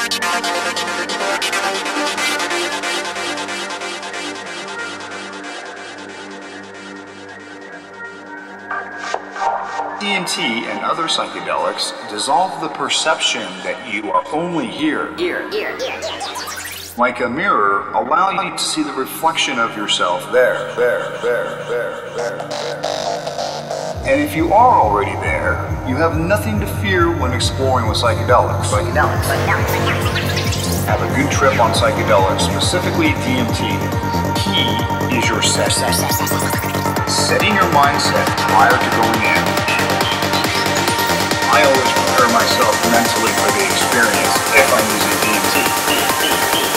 DMT and other psychedelics dissolve the perception that you are only here. Like a mirror, allowing you to see the reflection of yourself there. And if you are already there, you have nothing to fear when exploring with psychedelics. Have a good trip on psychedelics, specifically DMT. Key is your set. Setting your mindset prior to going in. I always prepare myself mentally for the experience if I'm using DMT.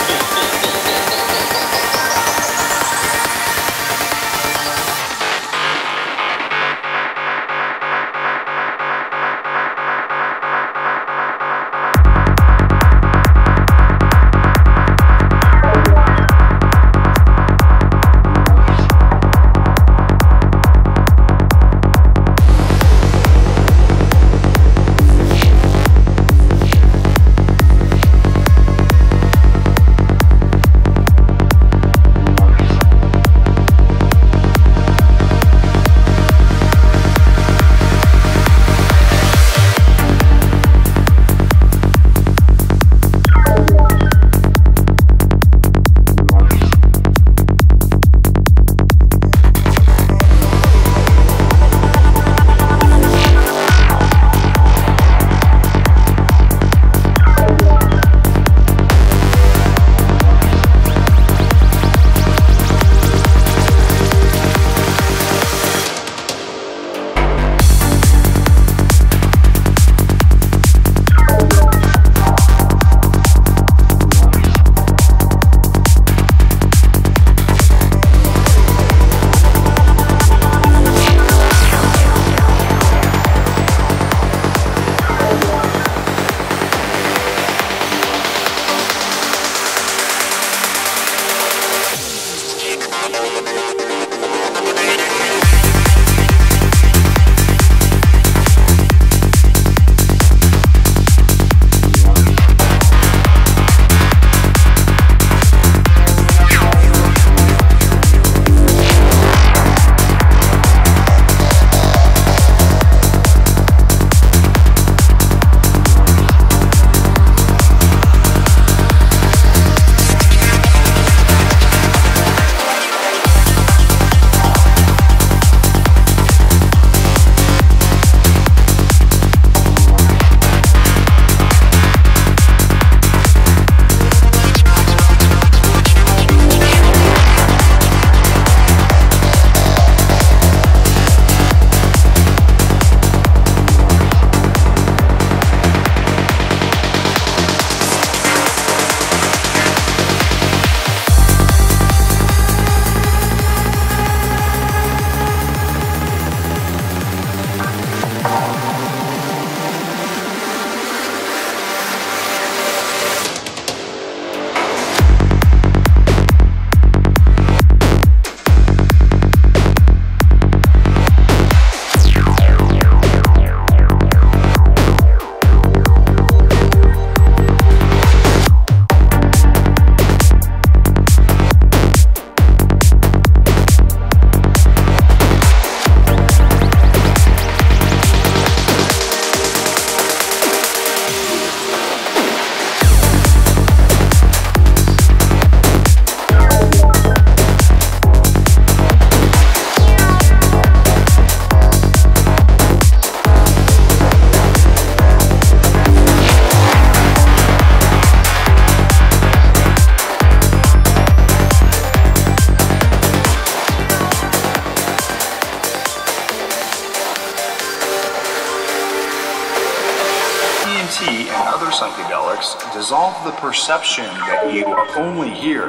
DMT and other psychedelics dissolve the perception that you are only here.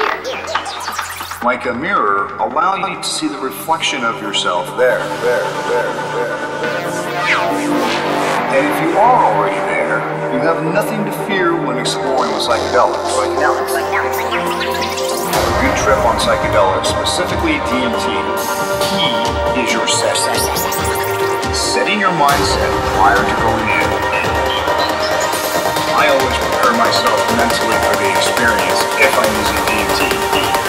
Like a mirror, allowing you to see the reflection of yourself there. And if you are already there, you have nothing to fear when exploring with psychedelics. Have a good trip on psychedelics, specifically DMT. Key is your set. Setting your mindset prior to going in. I always prepare myself mentally for the experience if I'm using DMT.